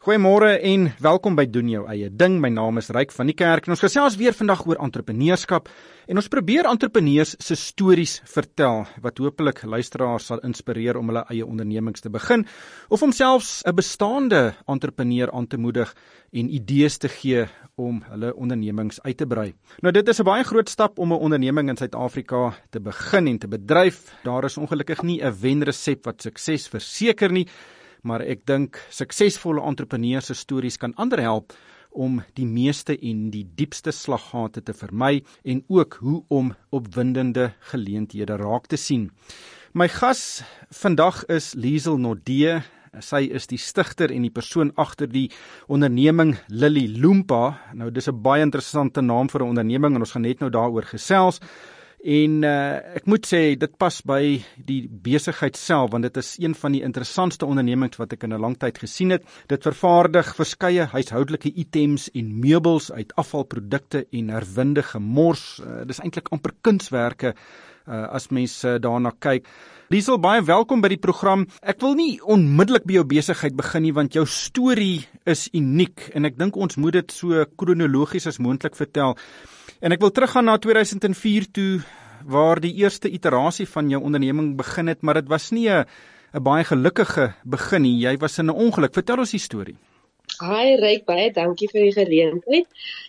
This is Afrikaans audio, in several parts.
Goeiemôre en welkom by Doen Jou Eie Ding. My naam is Ryk van die Kerk en ons gesels weer vandag oor entrepreneurskap en ons probeer entrepreneurs se stories vertel wat hopelik luisteraars sal inspireer om hulle eie ondernemings te begin of om selfs 'n bestaande entrepreneur aan te moedig en idees te gee om hulle ondernemings uit te brei. Nou dit is 'n baie groot stap om 'n onderneming in Suid-Afrika te begin en te bedryf. Daar is ongelukkig nie 'n wenresep wat sukses verseker nie. Maar ek dink suksesvolle entrepreneurs se stories kan ander help om die meeste en die diepste slaggate te vermy en ook hoe om opwindende geleenthede raak te sien. My gas vandag is Liesel Nodee. Sy is die stigter en die persoon agter die onderneming Lily Loompa. Nou dis 'n baie interessante naam vir 'n onderneming en ons gaan net nou daaroor gesels. En ek moet sê, dit pas by die besigheid self, want dit is een van die interessantste ondernemings wat ek in 'n lang tyd gesien het. Dit vervaardig verskeie huishoudelike items en meubels uit afvalprodukte en herwinde gemors. Dit is eintlik amper kunswerke as mens daarna kyk. Liesel, baie welkom by die program. Ek wil nie onmiddellik by jou besigheid begin nie, want jou storie is uniek en ek dink ons moet dit so kronologies as moontlik vertel. En ek wil teruggaan na 2004 toe, waar die eerste iterasie van jou onderneming begin het, maar dit was nie 'n baie gelukkige begin nie. Jy was in 'n ongeluk. Vertel ons die storie. Hi Ryk, baie dankie vir die geleentheid.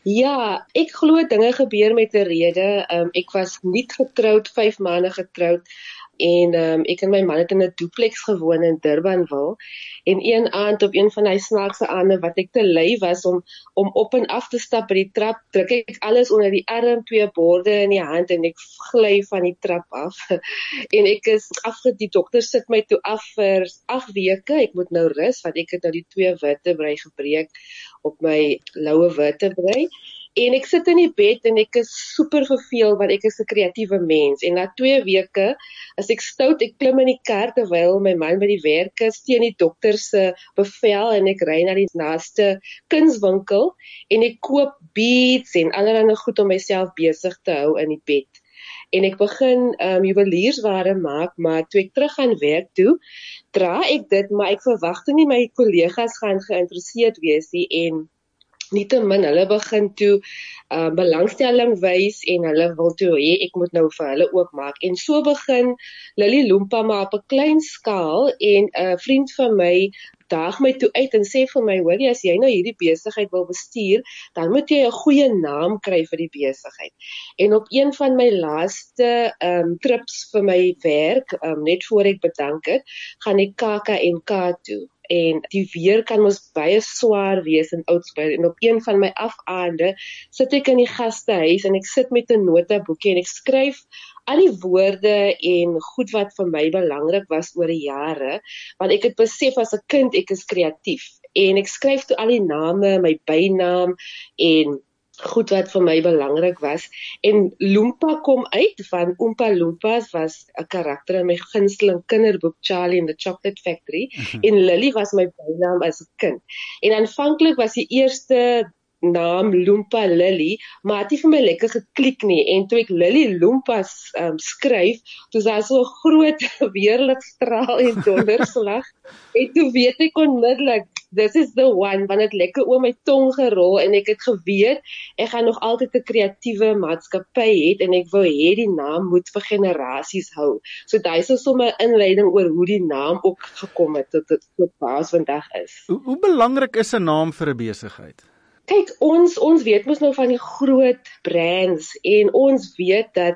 Ja, ek glo dinge gebeur met 'n rede. Ek was nuut getroud, 5 maande getroud. En ek en my man het in 'n duplex gewoon in Durbanville. En een aand op een van die snaakse aande wat ek te lui was om op en af te stap by die trap, druk ek alles onder die arm, 2 borde in die hand en ek gly van die trap af. En ek is die dokter sit my toe af vir 8 weke. Ek moet nou rus want ek het nou die 2 vertebrae gebreek op my loue vertebrae. En ek sit in die bed en ek is super verveel want ek is 'n kreatiewe mens. En na 2 weke as ek stout, ek klim in die kar terwyl my man by die werk is teen die dokter se bevel en ek ry na die naaste kunswinkel en ek koop beads en allerlei goed om myself besig te hou in die bed. En ek begin juweliersware maak, maar toe ek terug gaan werk toe, dra ek dit, maar ek verwagte nie my kollegas gaan geïnteresseerd wees nie en nietemin, hulle begin toe belangstelling wys en hulle wil toe hê ek moet nou vir hulle ook maak. En so begin Lily Loompa maar op 'n klein skaal en 'n vriend van my daag my toe uit en sê vir my, hoor jy, as jy nou hierdie besigheid wil bestuur, dan moet jy 'n goeie naam kry vir die besigheid. En op een van my laaste trips vir my werk, net voor ek bedank het, gaan ek KAKNK toe. En die weer kan mos baie swaar wees in Oudtshoorn. En op een van my afaande sit ek in die gastehuis en ek sit met 'n notaboekie en ek skryf al die woorde en goed wat vir my belangrik was oor die jare, want ek het besef as 'n kind ek is kreatief. En ek skryf toe al die name, my bynaam en goed wat vir my belangrik was. En Loompa kom uit van Oompa Loompas was 'n karakter in my gunsteling kinderboek Charlie and the Chocolate Factory. En Lily was my bynaam as 'n kind. En aanvanklik was die eerste naam Loompa Lily, maar het nie vir my lekker geklik nie. En toe ek Lily Loompas skryf, toe daar so 'n groot weerligstraal en donderslag. En toe weet ek onmiddellik, this is the one, want het lekker oor my tong gerol en ek het geweet, ek gaan nog altyd 'n kreatiewe maatskappy hê en ek wil hê die naam moet vir generasies hou. So daai is sommer 'n inleiding oor hoe die naam ook gekom het tot waar ons vandag is. Hoe belangrik is 'n naam vir 'n besigheid? Kyk, ons weet mos nou van die groot brands en ons weet dat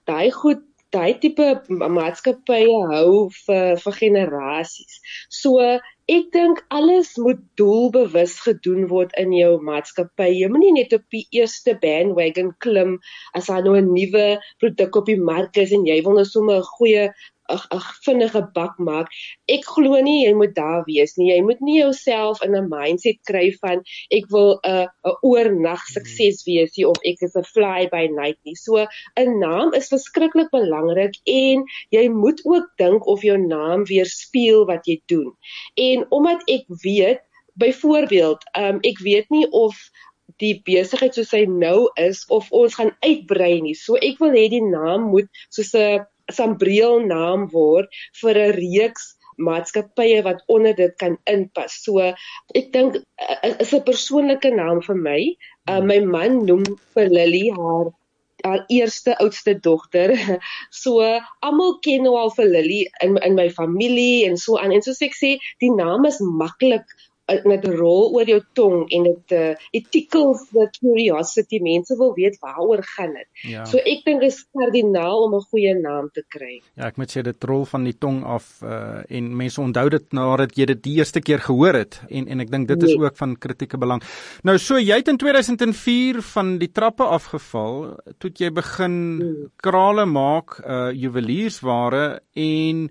daai tipe maatskappye hou vir generasies. So ek dink alles moet doelbewus gedoen word in jou maatskappy. Jy moenie net op die eerste bandwagon klim as daar nou 'n nuwe produk op die mark is en jy wil nou sommer 'n goeie 'n vinnige bak maak. Ek glo nie jy moet daar wees nie. Jy moet nie jouself in 'n mindset kry van ek wil 'n oornag sukses wees nie of ek is 'n fly by night nie. So 'n naam is verskriklik belangrik en jy moet ook dink of jou naam weerspieël wat jy doen. En omdat ek weet, byvoorbeeld, ek weet nie of die besigheid soos hy nou is of ons gaan uitbrei nie. So ek wil hê die naam moet soos 'n sambreel naam word vir 'n reeks maatskappye wat onder dit kan inpas. So ek dink is 'n persoonlike naam vir my. My man noem vir Lily haar eerste oudste dogter. So almal ken nou al vir Lily in my familie en so aan. En soos ek sê, die naam is maklik met 'n rol oor jou tong en it tickles the curiosity. Mense wil weet waaroor gaan dit. Ja. So ek dink is kardinaal om 'n goeie naam te kry. Ja, ek moet sê dit rol van die tong af en mense onthou dit nadat jy dit die eerste keer gehoor het en ek dink dit is ook van kritieke belang. Nou so, jy het in 2004 van die trappe afgeval, toe jy begin krale maak, juweliersware en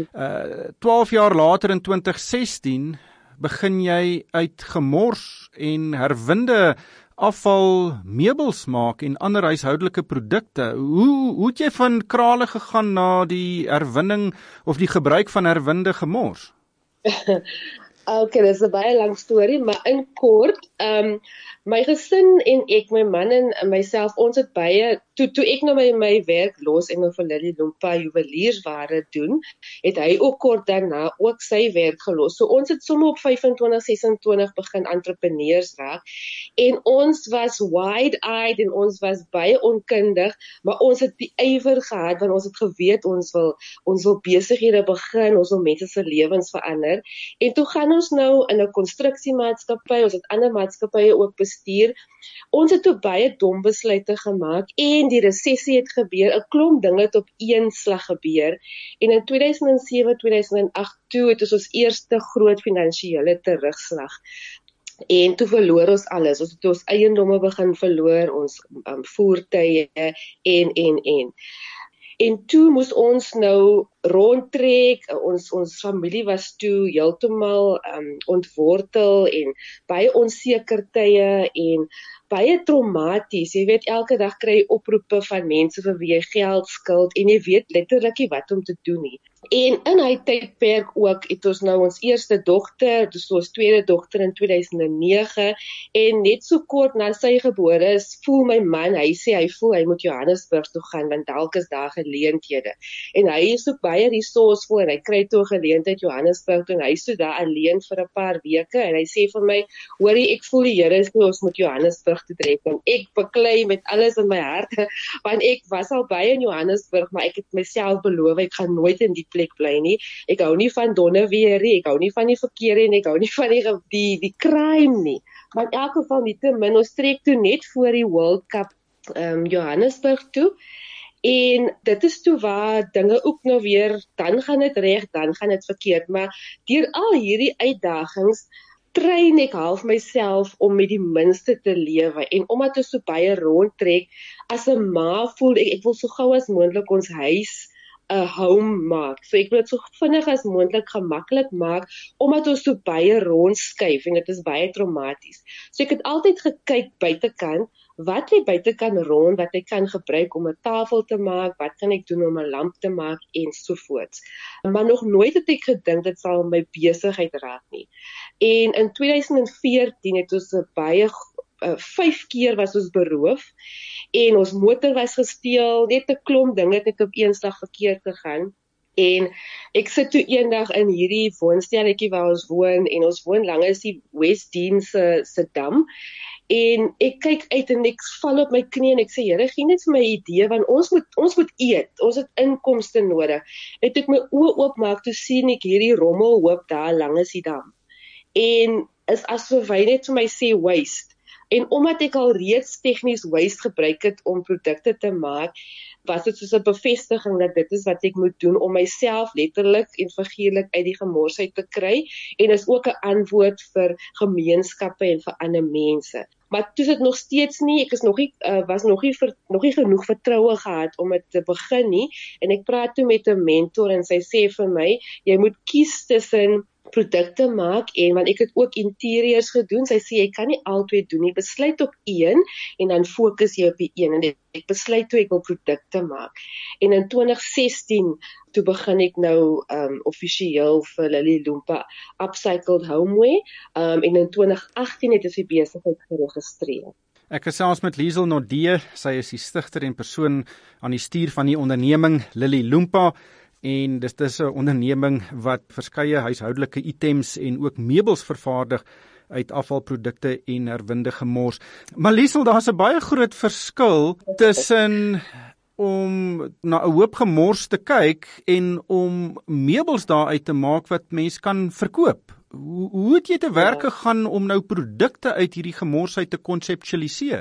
12 jaar later in 2016 begin jy uit gemors en herwinde afval meubels maak en ander huishoudelike produkte. Hoe het jy van krale gegaan na die herwinning of die gebruik van herwinde gemors? Okay, dis 'n baie lang storie, maar in kort, my gesin en ek, my man en myself, ons het baie, toe ek nou my werk los en nou vir Lily Loompa juweliersware doen, het hy ook kort daarna ook sy werk gelos. So ons het sommer op 25, 26 begin entrepreneurs raak en ons was wide-eyed en ons was baie onkundig, maar ons het die ywer gehad want ons het geweet ons wil besighede begin, ons wil mense se lewens verander. En toe gaan ons nou in 'n konstruksiemaatskappy, ons het ander maatskappye ook bestuur. Ons het toe baie dom besluite gemaak en die resessie het gebeur, 'n klomp dinge het op een slag gebeur. En in 2007, 2008 toe het ons eerste groot finansiële terugslag. En toe verloor ons alles. Ons het ons eiendomme begin verloor, ons voertuie en. En toe moes ons nou rondtrek, ons familie was toe heeltemal ontwortel en baie onseker tye en baie traumaties. Jy weet, elke dag kry jy oproepe van mense vir wie jy geld skuld en jy weet letterlik nie wat om te doen nie. En in hy tydperk ook het ons nou ons eerste dogter, dus ons tweede dogter in 2009 en net so kort na sy gebore is, voel my man, hy sê hy voel hy moet Johannesburg toe gaan want dalk is daar geleenthede. En hy is ook baie resourceful en hy kry toe 'n geleentheid Johannesburg toe en hy is toe daar alleen vir 'n paar weke en hy sê vir my, hoorie, ek voel die Here sê ons moet Johannesburg toe trek en ek beklei met alles in my hart want ek was al baie in Johannesburg, maar ek het myself beloof ek gaan nooit in die plek bly nie. Ek hou nie van donderweer nie, ek hou nie van die verkeer nie, ek hou nie van die crime nie. Maar in elk geval nietemin, ons trek toe net voor die World Cup Johannesburg toe. En dit is toe waar dinge ook nou weer, dan gaan dit reg, dan gaan dit verkeerd, maar deur al hierdie uitdagings train ek half myself om met die minste te lewe en omdat ons so baie rondtrek, as 'n ma voel ek wil so gou as moontlik ons huis 'n home maak. So ek wil dit so vinnig as moontlik gemaklik maak omdat ons so baie rondskuif en dit is baie traumaties. So ek het altyd gekyk buitekant, wat lê buitekant rond wat ek kan gebruik om 'n tafel te maak, wat kan ek doen om 'n lamp te maak en so voort. Maar nog nooit het ek gedink dit sal my besigheid raak nie. En in 2014 het ons baie 5 keer was ons beroof en ons motor was gesteel, net 'n klomp dinge het op een slag verkeerd gegaan. En ek sit toe eendag in hierdie woonstelletjie waar ons woon en ons woon langs die Westdene se dam. En ek kyk uit en ek val op my knie en ek sê, Here, gee net vir my 'n idee want ons moet eet. Ons het inkomste nodig. En toe ek my oë oopmaak, toe sien ek hierdie rommelhoop daar langs die dam. En is asof hy net vir my sê waste. En omdat ek al reeds tegnies waste gebruik het om produkte te maak, was dit soos 'n bevestiging dat dit is wat ek moet doen om myself letterlik en figuurlik uit die gemors uit te kry en is ook 'n antwoord vir gemeenskappe en vir ander mense. Maar toe dit nog steeds nie, ek is nog nie genoeg vertroue gehad om dit te begin nie en ek praat toe met 'n mentor en sy sê vir my, jy moet kies tussen produkte maak en want ek het ook interieurs gedoen, sy sê jy kan nie albei doen nie, besluit op een en dan fokus jy op die een en ek besluit toe ek wil produkte maak. En in 2016 toe begin ek nou offisieel vir Lily Loompa Upcycled Homeware en in 2018 het ons die besigheid geregistreer. Ek gesels met Liesel Nodee, sy is die stigter en persoon aan die stuur van die onderneming Lily Loompa. en dis 'n onderneming wat verskeie huishoudelike items en ook meubels vervaardig uit afvalprodukte en herwinde gemors. Maar Liesel, daar's 'n baie groot verskil tussen om na 'n hoop gemors te kyk en om meubels daaruit te maak wat mens kan verkoop. Hoe het jy te werk gegaan om nou produkte uit hierdie gemors uit te konseptualiseer?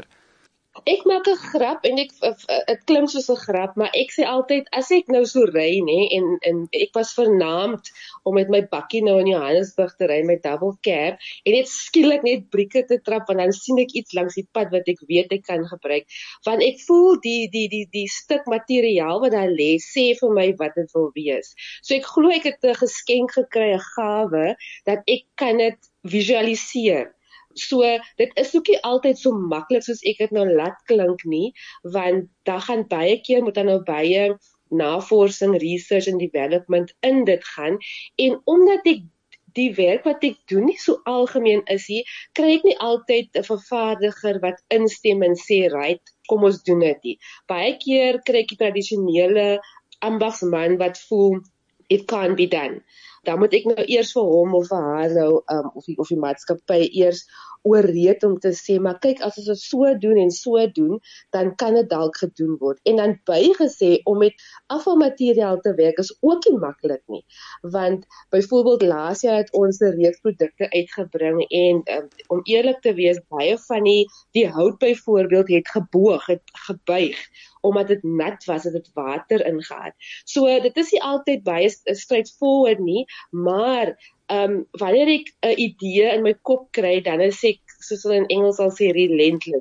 Ek maak 'n grap en dit klink soos 'n grap, maar ek sê altyd as ek nou so ry en ek was vernaamd om met my bakkie nou in Johannesburg te ry met double cab en net skielik net brieke te trap en dan sien ek iets langs die pad wat ek weet ek kan gebruik, want ek voel die stuk materiaal wat daar lê sê vir my wat dit wil wees. So ek glo ek het 'n geskenk gekry, 'n gawe dat ek kan dit visualiseer. So, dit is ook nie altyd so maklik soos ek dit nou laat klink nie, want daar gaan baie keer moet dan nou baie navorsing, research en development in dit gaan, en omdat ek die werk wat ek doen nie so algemeen is nie, kry ek nie altyd 'n vervaardiger wat instem en sê, right, kom ons doen dit nie. Baie keer kry ek die tradisionele ambagsman wat voel, it can't be done. Dan moet ek nou eers vir hom of vir haar nou, of die maatskappy eers oorreed om te sê, maar kyk, as ons dit so doen en so doen, dan kan dit dalk gedoen word. En dan bygesê, om met afvalmateriaal te werk is ook nie maklik nie. Want byvoorbeeld laas jaar het ons 'n reeks produkte uitgebring en om eerlik te wees, baie van die hout byvoorbeeld het geboog, het gebuig, omdat dit nat was, het dit water ingehad. So dit is nie altyd baie straightforward nie, maar wanneer ek 'n idee in my kop kry, dan is ek, soos hulle in Engels sal sê, relentless.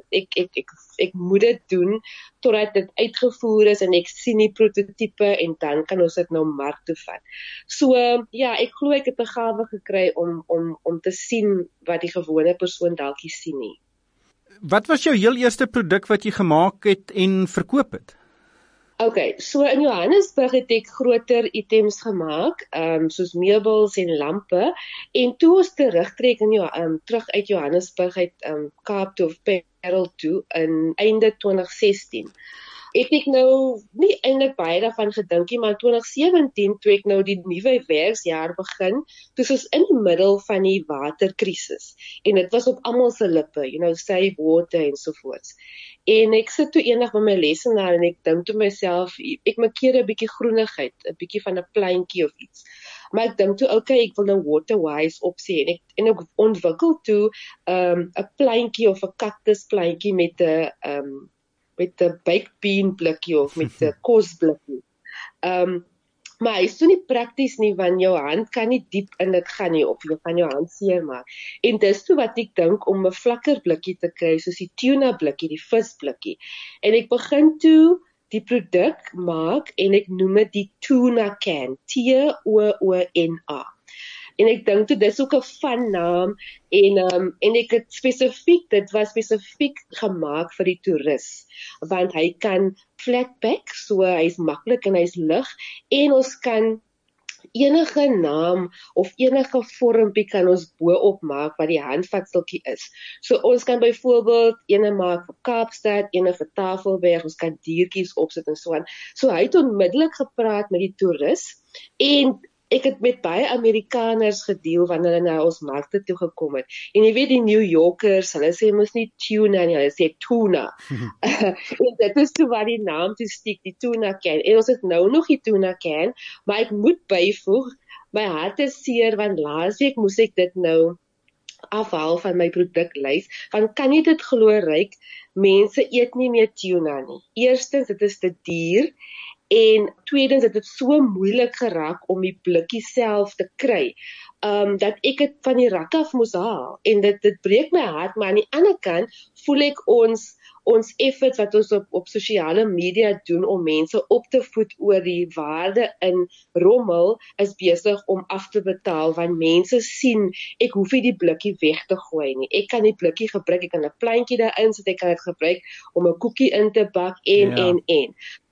Ek moet dit doen totdat dit uitgevoer is en ek sien die prototipe en dan kan ons dit nou mark toe vat. So ja, ek glo ek het 'n gawe gekry om te sien wat die gewone persoon dalk nie sien nie. Wat was jou heel eerste produk wat jy gemaak het en verkoop het? Okay, so in Johannesburg het ek groter items gemaak, soos meubels en lampe, en toe ons terugtrek terug uit Johannesburg uit Kaap toe of Parel toe in einde 2016. Het ek nou nie eintlik baie daarvan gedink nie, maar in 2017 toe ek nou die nuwe werksjaar begin, toe ons in die middel van die waterkrisis en dit was op almal se lippe, save water en so voorts. En ek sit toe eendag by my lesenaar en ek dink toe myself, ek markeer 'n bietjie groenigheid, 'n bietjie van 'n pleintjie of iets. Maar ek dink toe, okay, ek wil nou waterwise opsê en ek ontwikkel toe 'n pleintjie of 'n kaktuspleintjie met 'n baked bean blikkie of met 'n kosblikkie. Maar hy is toe nie prakties nie, want jou hand kan nie diep in dit gaan nie, of jy kan jou hand seermaak. En dis toe wat ek dink om 'n vlakker blikkie te kry, soos die tuna blikkie, die visblikkie. En ek begin toe die produk maak en ek noem dit die tuna can, Toona. En ek dink toe dis ook 'n fun naam en ek het dit was spesifiek gemaak vir die toerist, want hy kan flatpack, so hy's maklik en hy's lig, en ons kan enige naam of enige vormpie kan ons bo-op maak wat die handvatseltjie is. So ons kan byvoorbeeld ene maak vir Kaapstad, ene vir Tafelberg, ons kan diertjies opsit en so aan. So hy het onmiddellik gepraat met die toerist en ek het met baie Amerikaners gedeel wanneer hulle na ons markte toe gekom het. En jy weet die New Yorkers, hulle sê mos nie tuna nie, hulle sê tuna. En dit is toe wat die naam toe stiek, die tuna can. En ons het nou nog die tuna can, maar ek moet byvoeg, my hart is seer, want laasweek moes ek dit nou afhaal van my produklys, want kan jy dit glo, Ryk, mense eet nie meer tuna nie. Eerstens, dit is te duur, en tweedens het dit so moeilik geraak om die blikkie self te kry, dat ek het van die rak af moes haal, en dit breek my hart, maar aan die ander kant voel ek ons efforts wat ons op sosiale media doen om mense op te voed oor die waarde in rommel is besig om af te betaal, want mense sien, ek hoef nie die blikkie weg te gooi nie. Ek kan die blikkie gebruik, ek kan 'n pleintjie daarin sit, ek kan dit gebruik om 'n koekie in te bak en.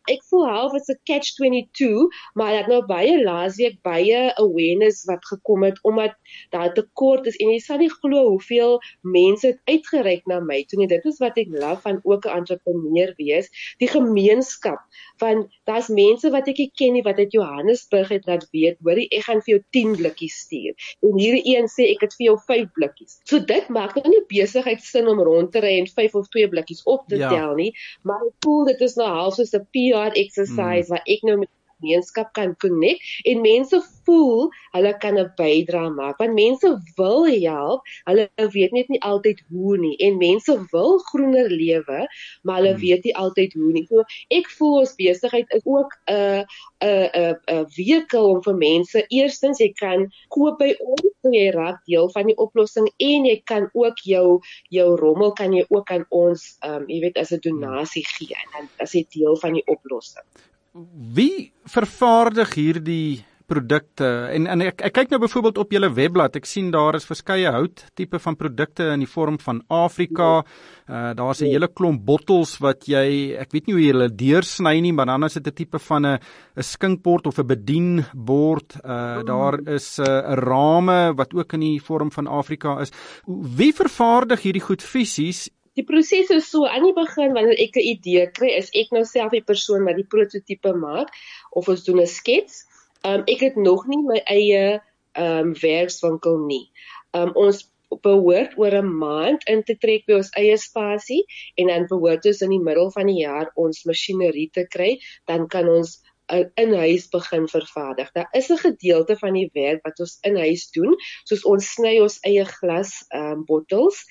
ek voel half as 'n catch-22, maar dat nou baie laasweek baie awareness wat gekom het omdat daar tekort is en jy sal nie glo hoeveel mense het uitgereik na my toe nie. Dit is wat ek love van ook 'n entrepreneur wees, die gemeenskap. Want daar's mense wat ek nie ken nie wat uit Johannesburg het dat weet, hoorie, ek gaan vir jou 10 blikkies stuur. En hierdie een sê ek het vir jou 5 blikkies. So dit maak nou nie besigheid sin om rond te ry en 5 of 2 blikkies op te tel nie, maar ek voel dit is nou half soos 'n PR exercise waar ek nou met die gemeenskap kan connect en mense voel hulle kan 'n bydrae maak, want mense wil help, hulle weet net nie altyd hoe nie, en mense wil groener lewe, maar hulle weet nie altyd hoe nie. So ek voel ons besigheid is ook 'n vehikel om vir mense, eerstens jy kan koop by ons, so jy raak deel van die oplossing en jy kan ook jou rommel kan jy ook aan ons jy weet as 'n donasie gee en dan as jy deel van die oplossing. Wie vervaardig hierdie produkte? En ek kyk nou byvoorbeeld op julle webblad, ek sien daar is verskeie houttipe van produkte in die vorm van Afrika. Daar's 'n hele klomp bottels wat ek weet nie hoe jy hulle deursny nie, maar dan is dit 'n tipe van 'n skinkbord of 'n bedienbord. Daar is 'n rame wat ook in die vorm van Afrika is. Wie vervaardig hierdie goed fisies? Die proses is so, aan die begin, wanneer ek 'n idee kry, is ek nou self die persoon wat die prototipe maak, of ons doen 'n skets. Ek het nog nie my eie werkswinkel nie. Ons behoort oor 'n maand in te trek by ons eie spasie, en dan behoort ons in die middel van die jaar ons masjinerie te kry, dan kan ons in huis begin vervaardig. Daar is 'n gedeelte van die werk wat ons in huis doen, soos ons sny ons eie glas bottels.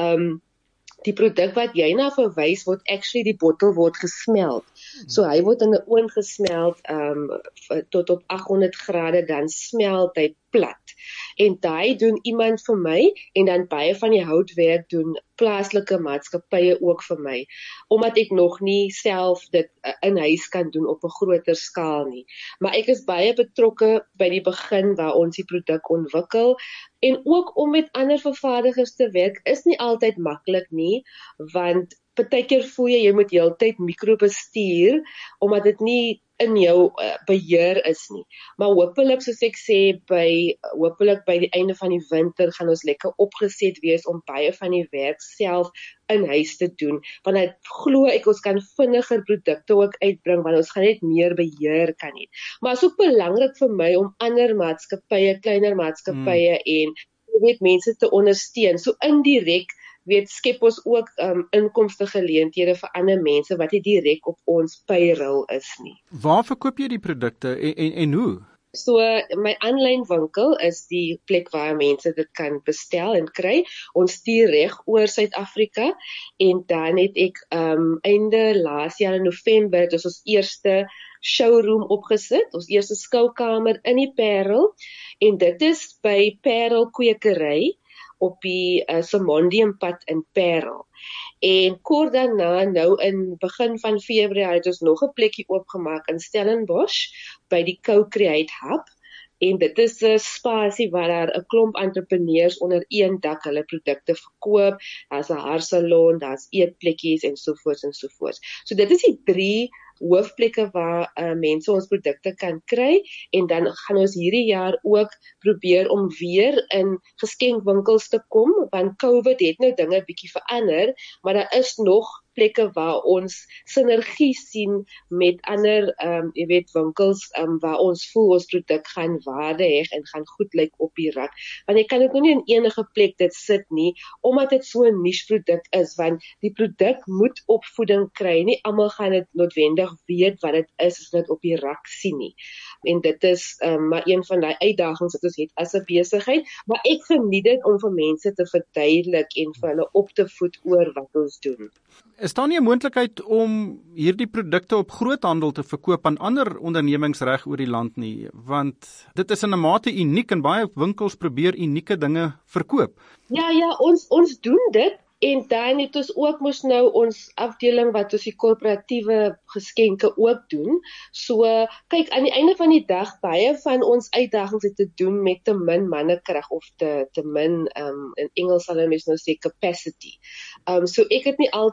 Die produk wat jy na verwys word, actually die bottel word gesmelt. So hy word in 'n oond gesmelt tot op 800 grade, dan smelt hy plat. En daai doen iemand vir my, en dan baie van die houtwerk doen plaaslike maatskappye ook vir my, omdat ek nog nie self dit in huis kan doen op 'n groter skaal nie. Maar ek is baie betrokke by die begin waar ons die produk ontwikkel, en ook om met ander vervaardigers te werk is nie altyd maklik nie, want partykeer voel jy moet heeltyd mikrobestuur, omdat dit nie in jou beheer is nie. Maar hopelik, soos ek sê, hopelik by die einde van die winter gaan ons lekker opgeset wees om baie van die werk self in huis te doen, want ek glo ons kan vinniger produkte ook uitbring, want ons gaan net meer beheer kan hê. Maar is ook belangrik vir my om ander maatskappye, kleiner maatskappye en mense te ondersteun. So indirek skep ons ook inkomste geleenthede vir ander mense wat nie direk op ons payroll is nie. Waar verkoop jy die produkte en hoe? So my aanlyn winkel is die plek waar mense dit kan bestel en kry. Ons stuur reg oor Suid-Afrika, en dan het ek einde laas jaar in November dus ons eerste showroom opgesit, ons eerste skoukamer in die Parel, en dit is by Parel Kwekery op die Simondiumpad in Parel. En kort daarna, nou in begin van Februarie, het ons nog 'n plekkie oopgemaak in Stellenbosch by die Co-Create Hub. En dit is 'n spasie waar daar 'n klomp entrepreneurs onder een dak hulle produkte verkoop. Daar's 'n haarsalon, daar's eetplekkies en sovoorts en sovoorts. So dit is die 3 hoofplekke waar mense ons produkte kan kry, en dan gaan ons hierdie jaar ook probeer om weer in geskenkwinkels te kom, want COVID het nou dinge bietjie verander, maar daar is nog plekke waar ons sinergie sien met ander winkels waar ons voel ons produk gaan waarde hê en gaan goed lyk op die rak. Want jy kan dit nou nie in enige plek dit sit nie, omdat dit so 'n niche produk is, want die produk moet opvoeding kry. Nie almal gaan dit noodwendig weet wat dit is as dit op die rak sien nie. En dit is maar een van die uitdagings wat ons het as 'n besigheid, maar ek geniet dit om vir mense te verduidelik en vir hulle op te voed oor wat ons doen. Is daar nie 'n moontlikheid om hierdie produkte op groothandel te verkoop aan ander ondernemings reg oor die land nie? Want dit is in 'n mate uniek, en baie winkels probeer unieke dinge verkoop. Ja, ons doen dit. En dan het ons ook mos nou ons afdeling wat ons die korporatiewe geskenke ook doen. So, kyk, aan die einde van die dag, baie van ons uitdagings het te doen met te min mannekrag of te min, in Engels sal hulle mens nou sê capacity. So ek het nie altyd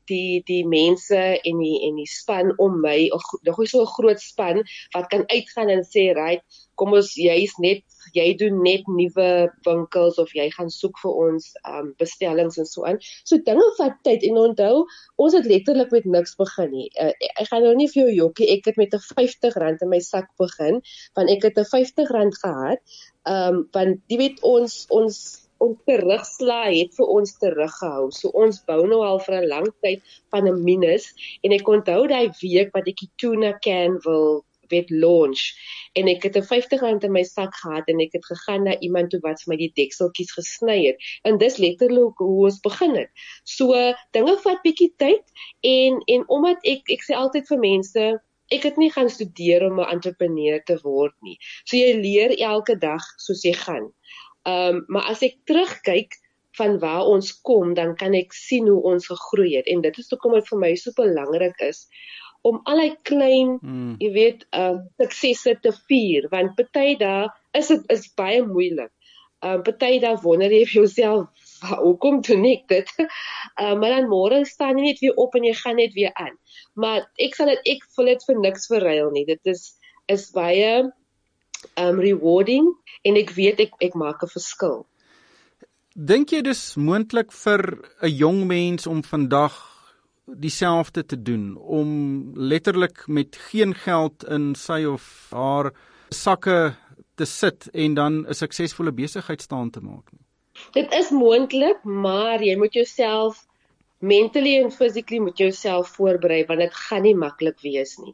die mense en die span om my, nog so 'n groot span wat kan uitgaan en sê, right, kom ons jy doen net nuwe winkels of jy gaan soek vir ons bestellings en so aan. So dinge vat tyd en onthou, ons het letterlik met niks begin nie. Ek gaan nou nie vir jou jokkie, ek het met 'n R50 in my sak begin, want ek het 'n R50 gehad, want jy weet ons terugslag het vir ons teruggehou. So ons bou nou al vir 'n lang tyd van 'n minus en ek onthou daai week wat ek die tuna can wil launch en ek het 'n R50 in my sak gehad en ek het gegaan na iemand toe wat vir my die dekseltjies gesny het. En dis letterlik hoe ons begin het. So dinge vat bietjie tyd en omdat ek sê altyd vir mense, ek het nie gaan studeer om 'n entrepreneur te word nie. So jy leer elke dag soos jy gaan. Maar as ek terugkyk van waar ons kom, dan kan ek sien hoe ons gegroei het. En dit is hoekom dit vir my so belangrik is om al die klein, jy weet, suksesse te vier, want party dae is baie moeilik. Party dae wonder jy vir jouself, hoekom doen ek dit? Maar dan môre staan jy net weer op en jy gaan net weer aan. Maar ek voel dit vir niks verruil nie. Dit is baie rewarding en ek weet ek maak 'n verskil. Dink jy dis moontlik vir 'n jong mens om vandag dieselfde te doen, om letterlik met geen geld in sy of haar sakke te sit en dan 'n suksesvolle besigheid staan te maak nie? Dit is moontlik, maar jy moet jouself mentally en physically moet jouself voorberei, want dit gaan nie maklik wees nie.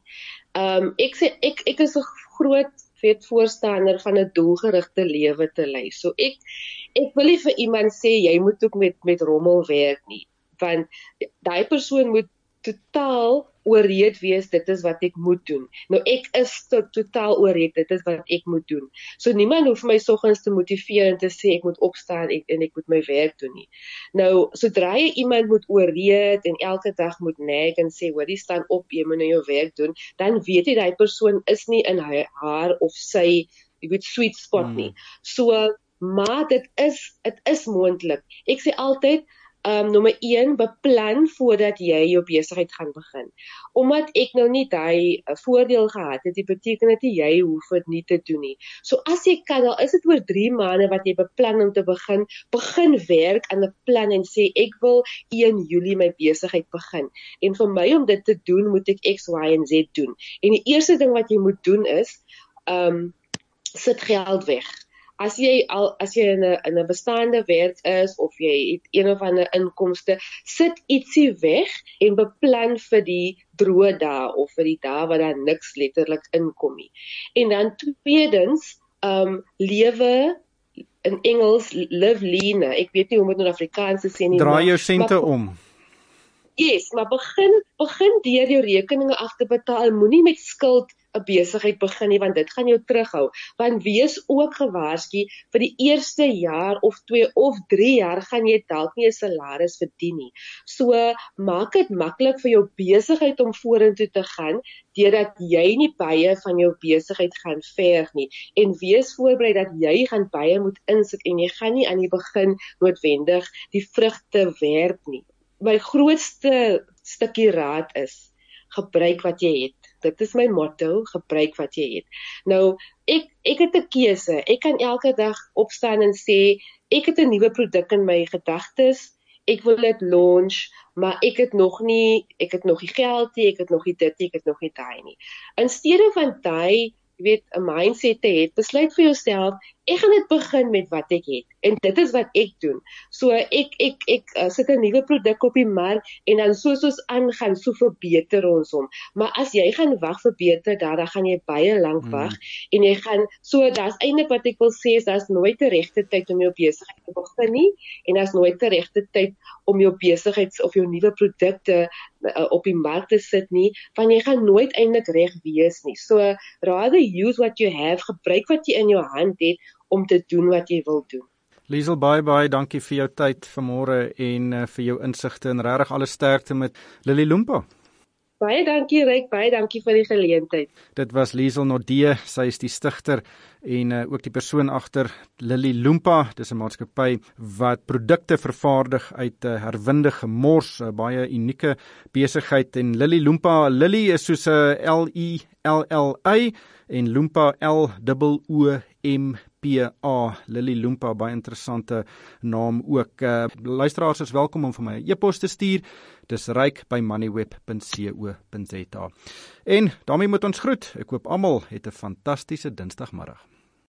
Ek is 'n groot voorstander van 'n doelgerigte lewe te lei. So ek wil nie vir iemand sê jy moet ook met rommel werk nie, want daai persoon moet totaal ooreed wees, dit is wat ek moet doen. Nou ek is totaal ooreed, dit is wat ek moet doen. So niemand hoef my soggens te motiveer en te sê ek moet opstaan en ek moet my werk doen nie. Nou, sodra jy iemand moet ooreed en elke dag moet nag en sê, hoorie, staan op, jy moet nou jou werk doen, dan weet jy daai persoon is nie in haar of sy, jy weet, sweet spot nie. So, maar dit is moontlik. Ek sê altyd, nommer 1, beplan voordat jy jou besigheid gaan begin. Omdat ek nou nie daai voordeel gehad het, dit beteken dit nie jy hoef dit nie te doen nie. So as jy kan, al is dit oor 3 maande wat jy beplan om te begin werk aan 'n plan en sê ek wil 1 Julie my besigheid begin. En vir my om dit te doen, moet ek X, Y en Z doen. En die eerste ding wat jy moet doen is, sit geld weg. As jy in 'n bestaande werk is of jy het een of ander inkomste, sit ietsie weg en beplan vir die droë dae of vir die dae wat daar niks letterlik inkom nie. En dan tweedens, lewe in Engels, live lean. Ek weet nie hoe om dit in Afrikaans te sê nie. Draai jou sente om. Yes, maar begin deur jou rekeninge af te betaal. Moenie met skuld 'n besigheid begin nie, want dit gaan jou terughou. Want wees ook gewaarsku, vir die eerste jaar of 2 of 3 jaar gaan jy dalk nie 'n salaris verdien nie. So maak dit maklik vir jou besigheid om vorentoe te gaan, deurdat jy nie baie van jou besigheid gaan verg nie. En wees voorberei dat jy gaan baie moet insit en jy gaan nie aan die begin noodwendig die vrugte werp nie. My grootste stukkie raad is, gebruik wat jy het. Dit is my motto, gebruik wat jy het. Nou, ek het 'n keuse. Ek kan elke dag opstaan en sê, ek het 'n nuwe produk in my gedagtes, ek wil dit launch, maar ek het nog nie geld nie, ek het nog nie dit nie, ek het nog nie daai nie. In steede van daai, jy weet, 'n mindset te hê, besluit vir jouself, ek gaan dit begin met wat ek het. En dit is wat ek doen. So ek sit 'n nuwe produk op die mark en dan soos ons aangaan, so verbeter ons hom. Maar as jy gaan wag vir beter, dan gaan jy baie lank wag en jy gaan, so daar's eintlik wat ek wil sê is, daar's nooit 'n regte tyd om jou besigheid te begin nie en daar's nooit 'n regte tyd om jou besigheid of jou nuwe produkte op die mark te sit nie, want jy gaan nooit eintlik reg wees nie. So rather use what you have, gebruik wat jy in jou hand het om te doen wat jy wil doen. Liesel, baie dankie vir jou tyd vanmôre en vir jou insigte en regtig alle sterkte met Lily Loompa. Baie dankie Ryk, baie dankie vir die geleentheid. Dit was Liesel Nordee, sy is die stigter en ook die persoon agter Lily Loompa. Dis 'n maatskappy wat produkte vervaardig uit herwinde gemors, baie unieke besigheid. En Lily Loompa, Lily is soos 'n L-I-L-L-Y en Loompa L-O-O-M-P-A. Lily Loompa, baie interessante naam ook. Luisteraars is welkom om vir my 'n e-pos te stuur. Dis ryk@moneyweb.co.za. En daarmee moet ons groet. Ek hoop almal het 'n fantastiese Dinsdagmiddag.